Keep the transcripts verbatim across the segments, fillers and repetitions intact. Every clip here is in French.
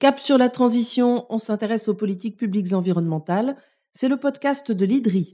Cap sur la transition, on s'intéresse aux politiques publiques environnementales. C'est le podcast de l'I D R I.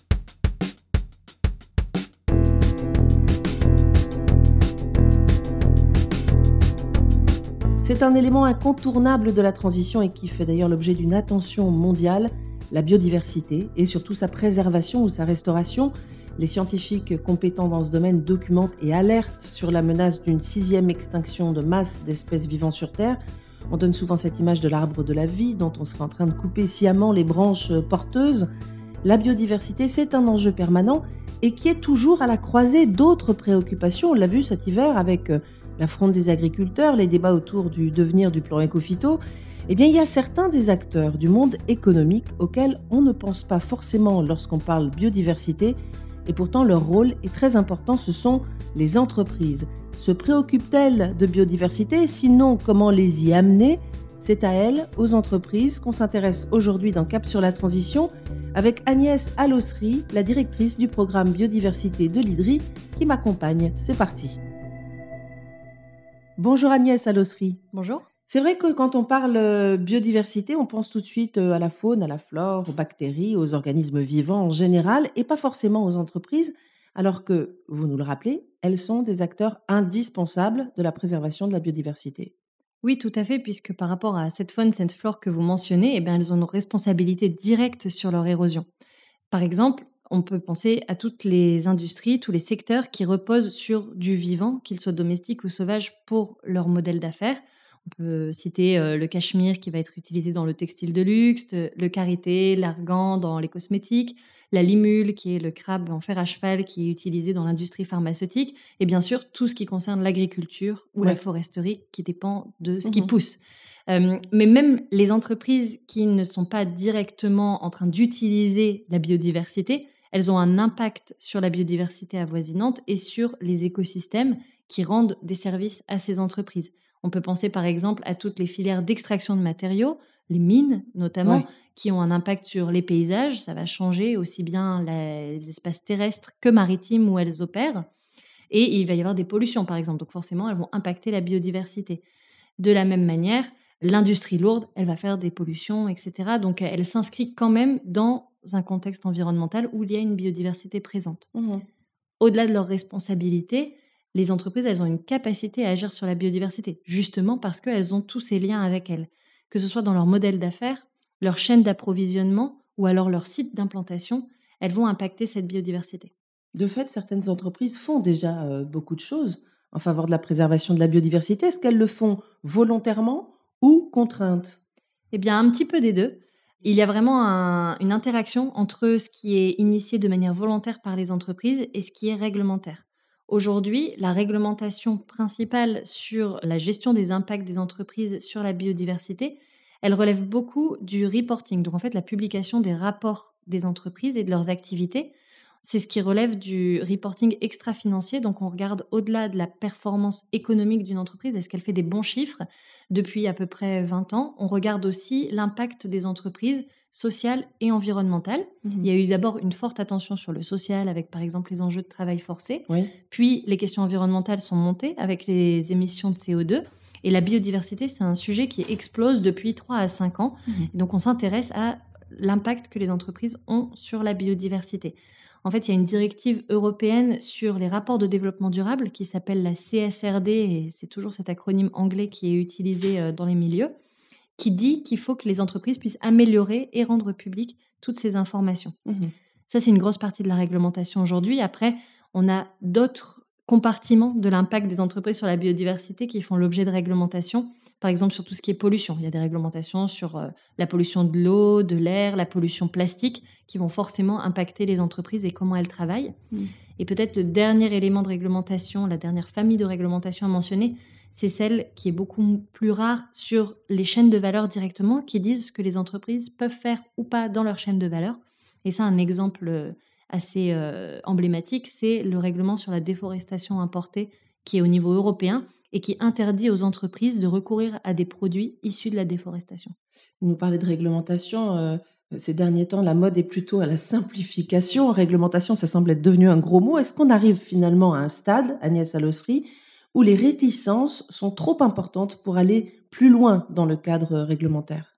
C'est un élément incontournable de la transition et qui fait d'ailleurs l'objet d'une attention mondiale, la biodiversité et surtout sa préservation ou sa restauration. Les scientifiques compétents dans ce domaine documentent et alertent sur la menace d'une sixième extinction de masse d'espèces vivant sur Terre. On donne souvent cette image de l'arbre de la vie dont on serait en train de couper sciemment les branches porteuses. La biodiversité, c'est un enjeu permanent et qui est toujours à la croisée d'autres préoccupations. On l'a vu cet hiver avec la fronde des agriculteurs, les débats autour du devenir du plan éco-phyto. Eh bien, il y a certains des acteurs du monde économique auxquels on ne pense pas forcément lorsqu'on parle biodiversité. Et pourtant, leur rôle est très important, ce sont les entreprises. Se préoccupent-elles de biodiversité ? Sinon, comment les y amener ? C'est à elles, aux entreprises, qu'on s'intéresse aujourd'hui dans Cap sur la transition avec Agnès Alossery, la directrice du programme biodiversité de l'I D R I, qui m'accompagne. C'est parti. Bonjour Agnès Alossery. Bonjour. C'est vrai que quand on parle biodiversité, on pense tout de suite à la faune, à la flore, aux bactéries, aux organismes vivants en général et pas forcément aux entreprises, alors que, vous nous le rappelez, elles sont des acteurs indispensables de la préservation de la biodiversité. Oui, tout à fait, puisque par rapport à cette faune, cette flore que vous mentionnez, eh bien, elles ont une responsabilité directe sur leur érosion. Par exemple, on peut penser à toutes les industries, tous les secteurs qui reposent sur du vivant, qu'ils soient domestiques ou sauvages, pour leur modèle d'affaires. On peut citer euh, le cachemire qui va être utilisé dans le textile de luxe, le karité, l'argan dans les cosmétiques, la limule qui est le crabe en fer à cheval qui est utilisé dans l'industrie pharmaceutique, et bien sûr tout ce qui concerne l'agriculture ou Ouais. la foresterie qui dépend de ce Mhm. qui pousse. Euh, mais même les entreprises qui ne sont pas directement en train d'utiliser la biodiversité, elles ont un impact sur la biodiversité avoisinante et sur les écosystèmes qui rendent des services à ces entreprises. On peut penser par exemple à toutes les filières d'extraction de matériaux, les mines notamment, Ouais. qui ont un impact sur les paysages. Ça va changer aussi bien les espaces terrestres que maritimes où elles opèrent. Et il va y avoir des pollutions par exemple. Donc forcément, elles vont impacter la biodiversité. De la même manière, l'industrie lourde, elle va faire des pollutions, et cetera. Donc elle s'inscrit quand même dans un contexte environnemental où il y a une biodiversité présente. Mhm. Au-delà de leurs responsabilités, les entreprises, elles ont une capacité à agir sur la biodiversité, justement parce qu'elles ont tous ces liens avec elles, que ce soit dans leur modèle d'affaires, leur chaîne d'approvisionnement ou alors leur site d'implantation, elles vont impacter cette biodiversité. De fait, certaines entreprises font déjà euh, beaucoup de choses en faveur de la préservation de la biodiversité. Est-ce qu'elles le font volontairement ou contraintes ? Eh bien, un petit peu des deux. Il y a vraiment un- une interaction entre ce qui est initié de manière volontaire par les entreprises et ce qui est réglementaire. Aujourd'hui, la réglementation principale sur la gestion des impacts des entreprises sur la biodiversité, elle relève beaucoup du reporting, donc en fait la publication des rapports des entreprises et de leurs activités. C'est ce qui relève du reporting extra-financier, donc on regarde au-delà de la performance économique d'une entreprise, est-ce qu'elle fait des bons chiffres depuis à peu près vingt ans. On regarde aussi l'impact des entreprises sociales et environnementales. Mhm. Il y a eu d'abord une forte attention sur le social avec par exemple les enjeux de travail forcé, Oui. puis les questions environnementales sont montées avec les émissions de C O deux et la biodiversité, c'est un sujet qui explose depuis trois à cinq ans. Mhm. Et donc on s'intéresse à l'impact que les entreprises ont sur la biodiversité. En fait, il y a une directive européenne sur les rapports de développement durable qui s'appelle la C S R D, et c'est toujours cet acronyme anglais qui est utilisé euh, dans les milieux, qui dit qu'il faut que les entreprises puissent améliorer et rendre publiques toutes ces informations. Mhm. Ça, c'est une grosse partie de la réglementation aujourd'hui. Après, on a d'autres compartiments de l'impact des entreprises sur la biodiversité qui font l'objet de réglementation. Par exemple, sur tout ce qui est pollution. Il y a des réglementations sur euh, la pollution de l'eau, de l'air, la pollution plastique, qui vont forcément impacter les entreprises et comment elles travaillent. Mhm. Et peut-être le dernier élément de réglementation, la dernière famille de réglementation à mentionner, c'est celle qui est beaucoup plus rare sur les chaînes de valeur directement, qui disent ce que les entreprises peuvent faire ou pas dans leur chaîne de valeur. Et ça, un exemple euh, assez euh, emblématique, c'est le règlement sur la déforestation importée qui est au niveau européen et qui interdit aux entreprises de recourir à des produits issus de la déforestation. Vous nous parlez de réglementation. euh, ces derniers temps, la mode est plutôt à la simplification. Réglementation, ça semble être devenu un gros mot. Est-ce qu'on arrive finalement à un stade, Agnès Alossery, ou les réticences sont trop importantes pour aller plus loin dans le cadre réglementaire?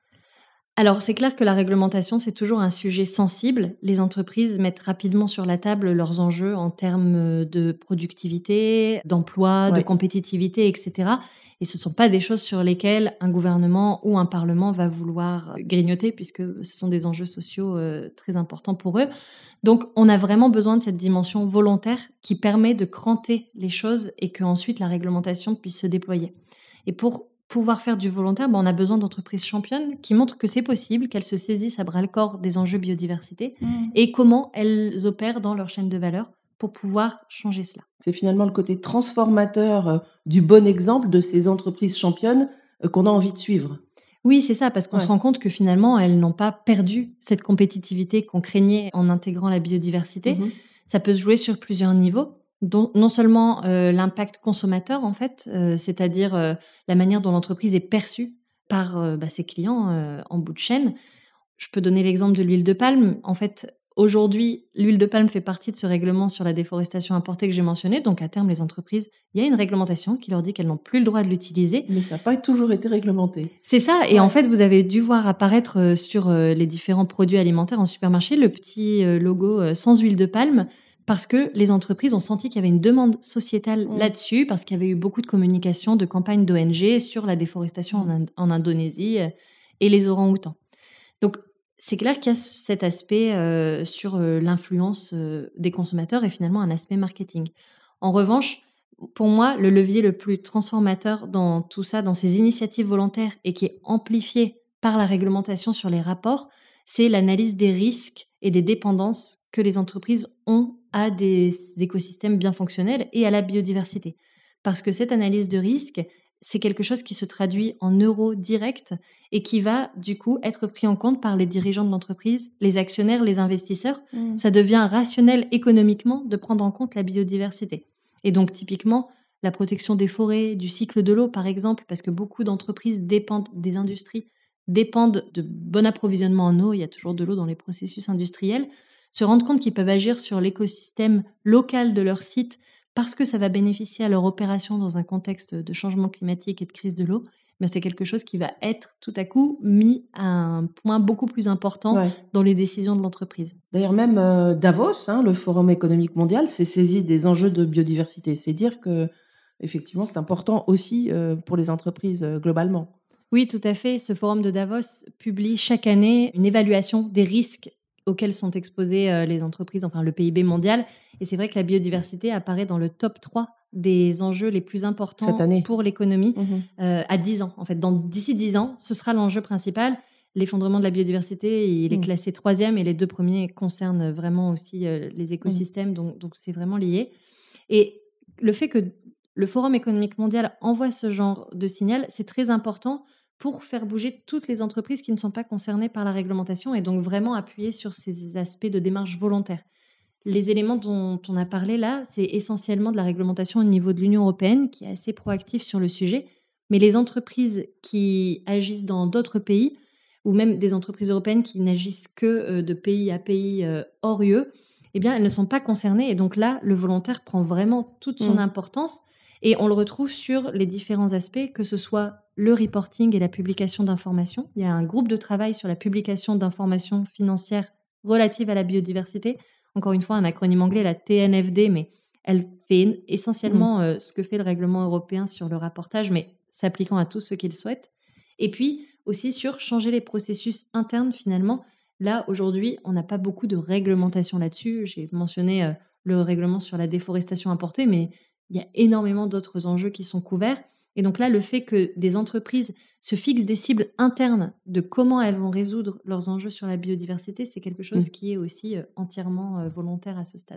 Alors, c'est clair que la réglementation, c'est toujours un sujet sensible. Les entreprises mettent rapidement sur la table leurs enjeux en termes euh, de productivité, d'emploi, de Ouais, compétitivité, et cetera. Et ce ne sont pas des choses sur lesquelles un gouvernement ou un parlement va vouloir euh, grignoter, puisque ce sont des enjeux sociaux euh, très importants pour eux. Donc, on a vraiment besoin de cette dimension volontaire qui permet de cranter les choses et qu'ensuite la réglementation puisse se déployer. Et pour pouvoir faire du volontaire, bah, on a besoin d'entreprises championnes qui montrent que c'est possible, qu'elles se saisissent à bras-le-corps des enjeux biodiversité Mmh. et comment elles opèrent dans leur chaîne de valeur pour pouvoir changer cela. C'est finalement le côté transformateur, heu, du bon exemple de ces entreprises championnes, heu, qu'on a envie de suivre. Oui, c'est ça, parce qu'on se Ouais. rend compte que finalement, elles n'ont pas perdu cette compétitivité qu'on craignait en intégrant la biodiversité. Mmh. Ça peut se jouer sur plusieurs niveaux, dont non seulement euh, l'impact consommateur, en fait, euh, c'est-à-dire euh, la manière dont l'entreprise est perçue par euh, bah, ses clients euh, en bout de chaîne. Je peux donner l'exemple de l'huile de palme. En fait, aujourd'hui, l'huile de palme fait partie de ce règlement sur la déforestation importée que j'ai mentionné. Donc, à terme, les entreprises, il y a une réglementation qui leur dit qu'elles n'ont plus le droit de l'utiliser. Mais ça n'a pas toujours été réglementé. C'est ça. Et en Ouais. fait, vous avez dû voir apparaître euh, sur euh, les différents produits alimentaires en supermarché le petit euh, logo euh, sans huile de palme parce que les entreprises ont senti qu'il y avait une demande sociétale Mmh. là-dessus, parce qu'il y avait eu beaucoup de communication, de campagnes d'O N G sur la déforestation en, Mmh. Ind- en Indonésie euh, et les orang-outans. Donc, c'est clair qu'il y a cet aspect, heu, sur, heu, l'influence, heu, des consommateurs et finalement un aspect marketing. En revanche, pour moi, le levier le plus transformateur dans tout ça, dans ces initiatives volontaires et qui est amplifié par la réglementation sur les rapports, c'est l'analyse des risques et des dépendances que les entreprises ont à des écosystèmes bien fonctionnels et à la biodiversité. Parce que cette analyse de risque, c'est quelque chose qui se traduit en euros directs et qui va du coup être pris en compte par les dirigeants de l'entreprise, les actionnaires, les investisseurs. Mmh. Ça devient rationnel économiquement de prendre en compte la biodiversité. Et donc typiquement, la protection des forêts, du cycle de l'eau par exemple, parce que beaucoup d'entreprises dépendent des industries, dépendent de bon approvisionnement en eau, il y a toujours de l'eau dans les processus industriels, se rendent compte qu'ils peuvent agir sur l'écosystème local de leur site parce que ça va bénéficier à leur opération dans un contexte de changement climatique et de crise de l'eau. Mais c'est quelque chose qui va être tout à coup mis à un point beaucoup plus important Ouais. dans les décisions de l'entreprise. D'ailleurs même, heu, Davos, hein, le Forum économique mondial, s'est saisi des enjeux de biodiversité. C'est dire qu'effectivement, c'est important aussi, heu, pour les entreprises, heu, globalement. Oui, tout à fait. Ce forum de Davos publie chaque année une évaluation des risques auxquels sont exposées euh, les entreprises, enfin le P I B mondial. Et c'est vrai que la biodiversité apparaît dans le top trois des enjeux les plus Cette importants année. pour l'économie Mmh. euh, à dix ans. En fait, dans, d'ici dix ans, ce sera l'enjeu principal. L'effondrement de la biodiversité, il est Mmh. classé troisième et les deux premiers concernent vraiment aussi euh, les Mmh. écosystèmes, donc donc c'est vraiment lié. Et le fait que le Forum économique mondial envoie ce genre de signal, c'est très important pour faire bouger toutes les entreprises qui ne sont pas concernées par la réglementation et donc vraiment appuyer sur ces aspects de démarche volontaire. Les éléments dont on a parlé là, c'est essentiellement de la réglementation au niveau de l'Union européenne qui est assez proactive sur le sujet, mais les entreprises qui agissent dans d'autres pays ou même des entreprises européennes qui n'agissent que euh, de pays à pays euh, hors U E, eh bien, elles ne sont pas concernées. Et donc là, le volontaire prend vraiment toute son Mmh. importance et on le retrouve sur les différents aspects, que ce soit le reporting et la publication d'informations. Il y a un groupe de travail sur la publication d'informations financières relatives à la biodiversité. Encore une fois, un acronyme anglais, la T N F D, mais elle fait Mmh. essentiellement euh, ce que fait le règlement européen sur le rapportage, mais s'appliquant à tous ceux qui le souhaitent. Et puis aussi sur changer les processus internes finalement. Là, aujourd'hui, on n'a pas beaucoup de réglementation là-dessus. J'ai mentionné euh, le règlement sur la déforestation importée, mais il y a énormément d'autres enjeux qui sont couverts. Et donc là, le fait que des entreprises se fixent des cibles internes de comment elles vont résoudre leurs enjeux sur la biodiversité, c'est quelque Mmh. chose qui est aussi euh, entièrement euh, volontaire à ce stade.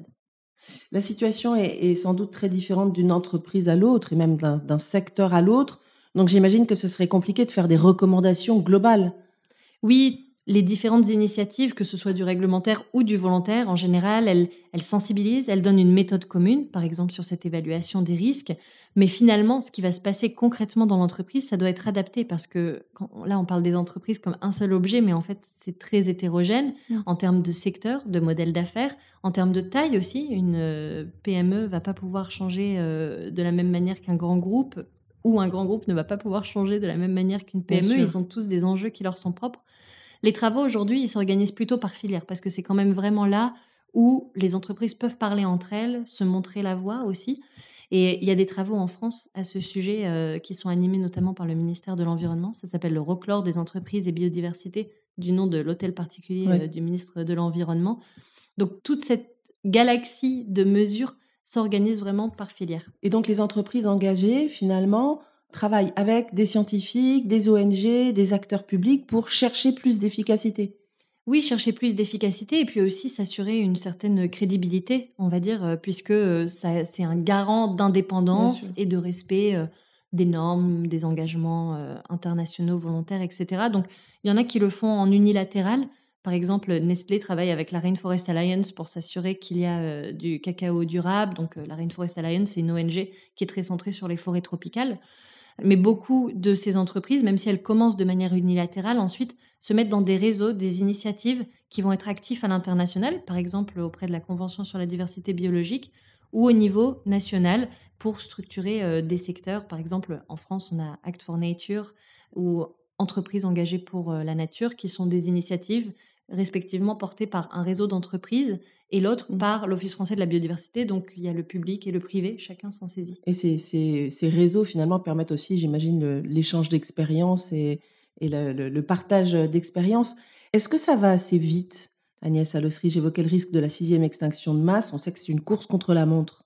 La situation est est sans doute très différente d'une entreprise à l'autre et même d'un d'un secteur à l'autre. Donc j'imagine que ce serait compliqué de faire des recommandations globales. Oui, les différentes initiatives, que ce soit du réglementaire ou du volontaire, en général, elles, elles sensibilisent, elles donnent une méthode commune, par exemple sur cette évaluation des risques. Mais finalement, ce qui va se passer concrètement dans l'entreprise, ça doit être adapté parce que quand- là, on parle des entreprises comme un seul objet, mais en fait, c'est très hétérogène Mm. en termes de secteur, de modèle d'affaires, en termes de taille aussi. Une euh, P M E va pas pouvoir changer euh, de la même manière qu'un grand groupe, ou un grand groupe ne va pas pouvoir changer de la même manière qu'une Bien P M E. Ils sûr. ont tous des enjeux qui leur sont propres. Les travaux aujourd'hui, ils s'organisent plutôt par filière parce que c'est quand même vraiment là où les entreprises peuvent parler entre elles, se montrer la voie aussi. Et il y a des travaux en France à ce sujet euh, qui sont animés notamment par le ministère de l'Environnement. Ça s'appelle le Roquelaure des entreprises et biodiversité, du nom de l'hôtel particulier Oui. euh, du ministre de l'Environnement. Donc toute cette galaxie de mesures s'organise vraiment par filière. Et donc les entreprises engagées, finalement, travaillent avec des scientifiques, des O N G, des acteurs publics pour chercher plus d'efficacité. Oui, chercher plus d'efficacité et puis aussi s'assurer une certaine crédibilité, on va dire, heu, puisque, heu, ça c'est un garant Bien sûr. d'indépendance et de respect, heu, des normes, des engagements, heu, internationaux volontaires et cetera. Donc il y en a qui le font en unilatéral. Par exemple, Nestlé travaille avec la Rainforest Alliance pour s'assurer qu'il y a, heu, du cacao durable. Donc, heu, la Rainforest Alliance, c'est une O N G qui est très centrée sur les forêts tropicales. Mais beaucoup de ces entreprises, même si elles commencent de manière unilatérale, ensuite se mettent dans des réseaux, des initiatives qui vont être actifs à l'international, par exemple auprès de la Convention sur la diversité biologique, ou au niveau national pour structurer euh, des secteurs. Par exemple, en France, on a Act for Nature ou Entreprises engagées pour euh, la nature, qui sont des initiatives respectivement portées par un réseau d'entreprises et l'autre Mmh. par l'Office français de la biodiversité. Donc, il y a le public et le privé, chacun s'en saisit. Et ces, ces- ces réseaux, finalement, permettent aussi, j'imagine, le- l'échange d'expériences et, et le, le- le partage d'expériences. Est-ce que ça va assez vite, Agnès Allossery? J'évoquais le risque de la sixième extinction de masse. On sait que c'est une course contre la montre.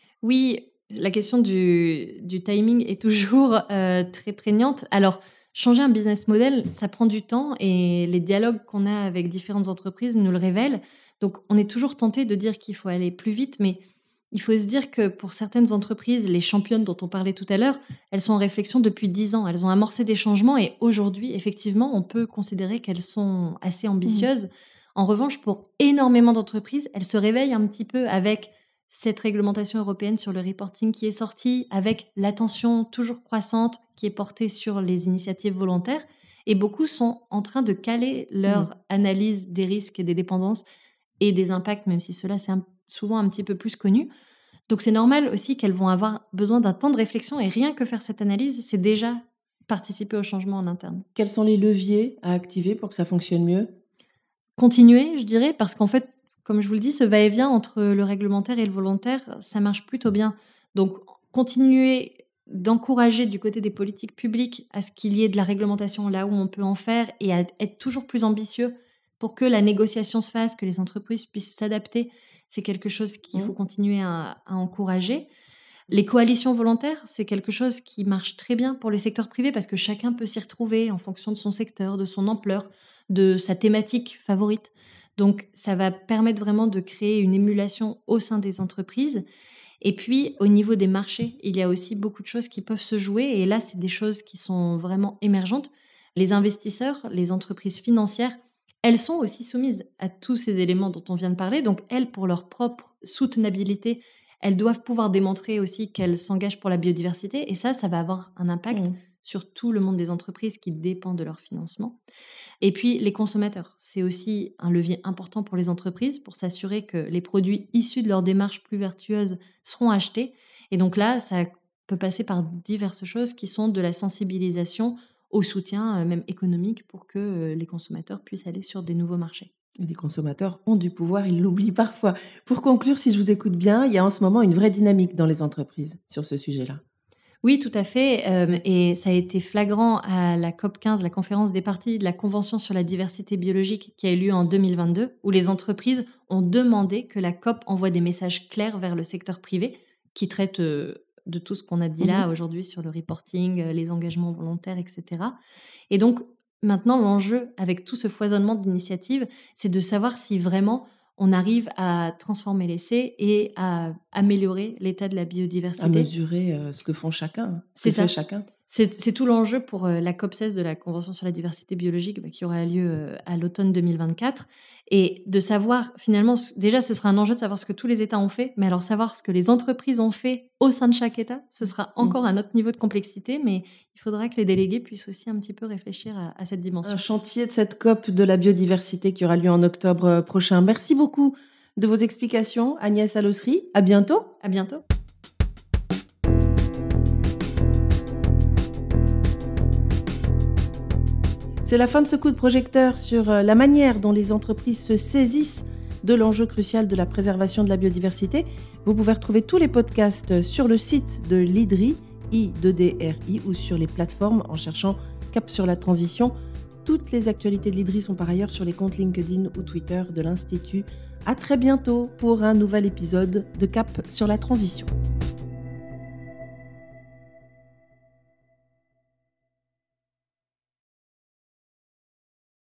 Oui, la question du du timing est toujours, heu, très prégnante. Alors, changer un business model, ça prend du temps et les dialogues qu'on a avec différentes entreprises nous le révèlent. Donc, on est toujours tenté de dire qu'il faut aller plus vite, mais il faut se dire que pour certaines entreprises, les championnes dont on parlait tout à l'heure, elles sont en réflexion depuis dix ans. Elles ont amorcé des changements et aujourd'hui, effectivement, on peut considérer qu'elles sont assez Mhm. ambitieuses. En revanche, pour énormément d'entreprises, elles se réveillent un petit peu avec cette réglementation européenne sur le reporting qui est sortie, avec l'attention toujours croissante qui est portée sur les initiatives volontaires. Et beaucoup sont en train de caler Mhm. leur analyse des risques et des dépendances et des impacts, même si cela c'est un- souvent un petit peu plus connu. Donc c'est normal aussi qu'elles vont avoir besoin d'un temps de réflexion et rien que faire cette analyse, c'est déjà participer au changement en interne. Quels sont les leviers à activer pour que ça fonctionne mieux? Continuer, je dirais, parce qu'en fait, comme je vous le dis, ce va-et-vient entre le réglementaire et le volontaire, ça marche plutôt bien. Donc, continuer d'encourager du côté des politiques publiques à ce qu'il y ait de la réglementation là où on peut en faire et à être toujours plus ambitieux pour que la négociation se fasse, que les entreprises puissent s'adapter, c'est quelque chose qu'il faut Mhm. continuer à, à encourager. Les coalitions volontaires, c'est quelque chose qui marche très bien pour le secteur privé parce que chacun peut s'y retrouver en fonction de son secteur, de son ampleur, de sa thématique favorite. Donc, ça va permettre vraiment de créer une émulation au sein des entreprises. Et puis, au niveau des marchés, il y a aussi beaucoup de choses qui peuvent se jouer. Et là, c'est des choses qui sont vraiment émergentes. Les investisseurs, les entreprises financières, elles sont aussi soumises à tous ces éléments dont on vient de parler. Donc, elles, pour leur propre soutenabilité, elles doivent pouvoir démontrer aussi qu'elles s'engagent pour la biodiversité. Et ça, ça va avoir un impact Mhm. sur tout le monde des entreprises qui dépendent de leur financement. Et puis les consommateurs, c'est aussi un levier important pour les entreprises pour s'assurer que les produits issus de leur démarche plus vertueuse seront achetés. Et donc là, ça peut passer par diverses choses qui sont de la sensibilisation au soutien, euh, même économique, pour que euh, les consommateurs puissent aller sur des nouveaux marchés. Et les consommateurs ont du pouvoir, ils l'oublient parfois. Pour conclure, si je vous écoute bien, il y a en ce moment une vraie dynamique dans les entreprises sur ce sujet-là. Oui, tout à fait. Hem et ça a été flagrant à la COP quinze, la conférence des parties de la Convention sur la diversité biologique qui a eu lieu en deux mille vingt-deux, où les entreprises ont demandé que la COP envoie des messages clairs vers le secteur privé qui traite, heu, de tout ce qu'on a dit là Mhm. aujourd'hui sur le reporting, heu, les engagements volontaires et cetera. Et donc maintenant l'enjeu avec tout ce foisonnement d'initiatives, c'est de savoir si vraiment on arrive à transformer l'essai et à améliorer l'état de la À biodiversité. mesurer euh, ce que font chacun, ce que C'est fait ça. chacun. C'est c'est tout l'enjeu pour, heu, la COP seize de la Convention sur la diversité biologique, bah, qui aura lieu, heu, à l'automne deux mille vingt-quatre et de savoir finalement ce déjà ce sera un enjeu de savoir ce que tous les États ont fait, mais alors savoir ce que les entreprises ont fait au sein de chaque État, ce sera Mmh. encore un autre niveau de complexité, mais il faudra que les délégués puissent aussi un petit peu réfléchir à à cette Un dimension. chantier de cette COP de la biodiversité qui aura lieu en octobre, heu, prochain. Merci beaucoup de vos explications, Agnès Alossery. À bientôt. À bientôt. C'est la fin de ce coup de projecteur sur euh, la manière dont les entreprises se saisissent de l'enjeu crucial de la préservation de la biodiversité. Vous pouvez retrouver tous les podcasts sur le site de l'I D R I, I deux D R I, ou sur les plateformes en cherchant Cap sur la transition. Toutes les actualités de l'I D R I sont par ailleurs sur les comptes LinkedIn ou Twitter de l'Institut. À très bientôt pour un nouvel épisode de Cap sur la transition.